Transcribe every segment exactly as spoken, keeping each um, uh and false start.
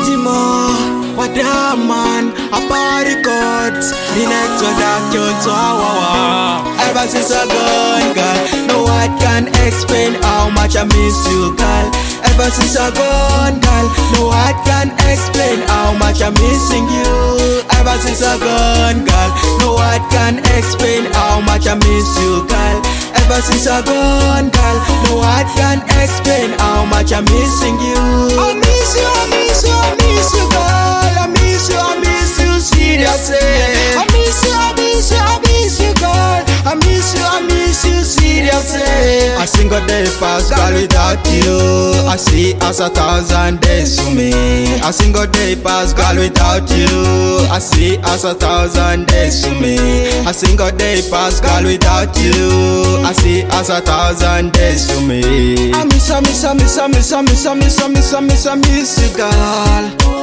Fatima, what a man, a party records. The next one that killed so wow. Ever since I gone, girl, no one can explain how much I miss you, girl. Ever since I gone, girl, no one can explain how much I'm missing you. Ever since I gone, girl, no one can explain how much I miss you, girl. Ever since I gone, girl, no one can explain how much I'm missing you. I miss you, I miss you, I miss you, girl. I miss you, I miss you, seriously. I miss you, I miss you, I miss you, girl. I miss you, I miss you, seriously. A single day pass, girl, without you. I see as a thousand days to me. A single day pass, girl, without you. I see as a thousand days to me. A single day pass, girl, without you. I see as a thousand days to me. I miss, I miss, I miss, I miss, I miss, I miss, I miss, I miss, I miss you, girl.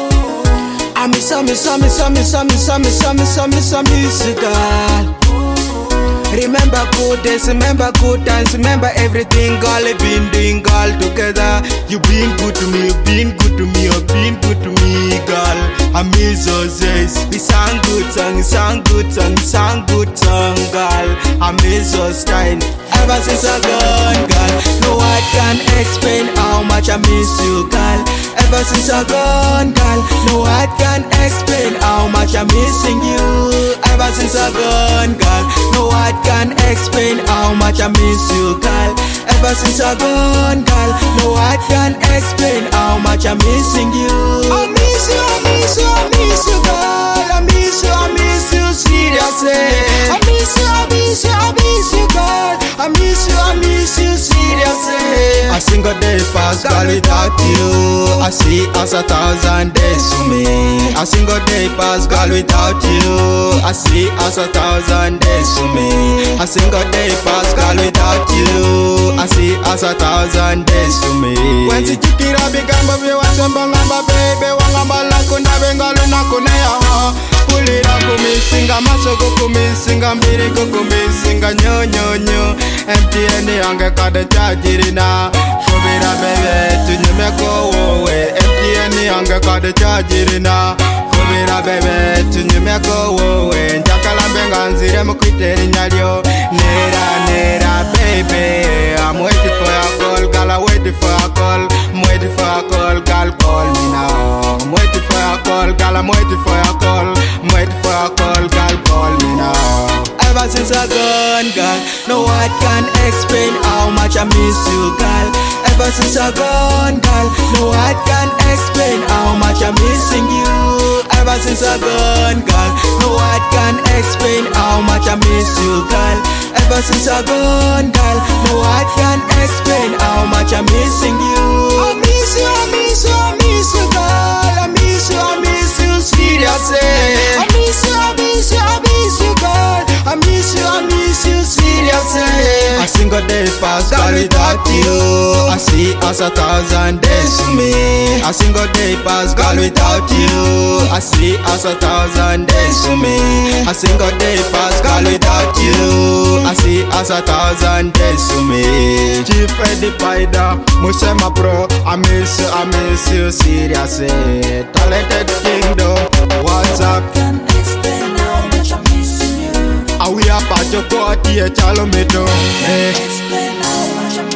I miss, I miss, I miss, I miss, I miss, I miss, I miss, I miss, I miss you, girl. Remember good days, remember good times, remember everything, girl. We've been doing, girl, together. You been good to me, you been good to me, you been good to me, girl. I miss those days. We sang good song, sang good song, sang good song, girl. I miss those times. Ever since I gone, girl, no one can explain how much I miss you, girl. Ever since I gone, girl, no one can explain how much I'm missing you. Ever since I gone, girl, no one can explain how much I miss you, girl. Ever since I gone, girl, no one can explain how much I'm missing you. I miss you, I miss you, I miss you, girl. I miss you, I miss you, seriously. I miss you, I miss you, I miss you, girl. I miss you, I miss you, seriously. A single day pass, girl, without you. I see as a thousand days to me. A single day pass, girl, without you. I see as a thousand days to me. A single day pass, girl, without you. I see as a thousand days to me. When si chikira bigamba biwa sembangamba baby wangamba lakunda bengalu nakunea. Pulira kumisinga masoko kumisinga mbiri kukumisinga nyo nyo nyo. M T N yange kade chajirina. Kubira bebe tunyumeko wowe. M T N yange kade chajirina. Kubira bebe tunyumeko wowe. Njakala mbenga nzire mukwiteri nyalyo. Nera nera baby, I'm waiting for your call, girl. I'm waiting for your call. I'm waiting for your call, girl. Call me now. I'm waiting for your call, girl. I'm waiting for your call. I'm waiting for your call, girl. Call me now. Ever since I gone, girl, no one can explain how much I miss you, girl. Ever since I gone, girl, no one can explain how much I'm missing you. Ever since I gone, girl, no one can explain how much I miss you, girl. Ever since I gone, girl, no one can explain how much I'm missing you. I miss you, I miss you, I miss you, girl. I miss you, I miss you, seriously. I miss you, I miss you, I miss you, girl. I miss you, I miss you, seriously. A single day pass, girl, without you. I see as a thousand days to me. A single day pass, girl, without you. I see as a thousand days to me. A single day pass, girl, without you. I see as a thousand days to me. Chief Eddie Paida, Musema Pro. I miss you, I miss you, seriously. Talented Kingdom, what's up? Can't explain how much I'm missing you. Are we up at your party, Chalometo? Can't explain how much I'm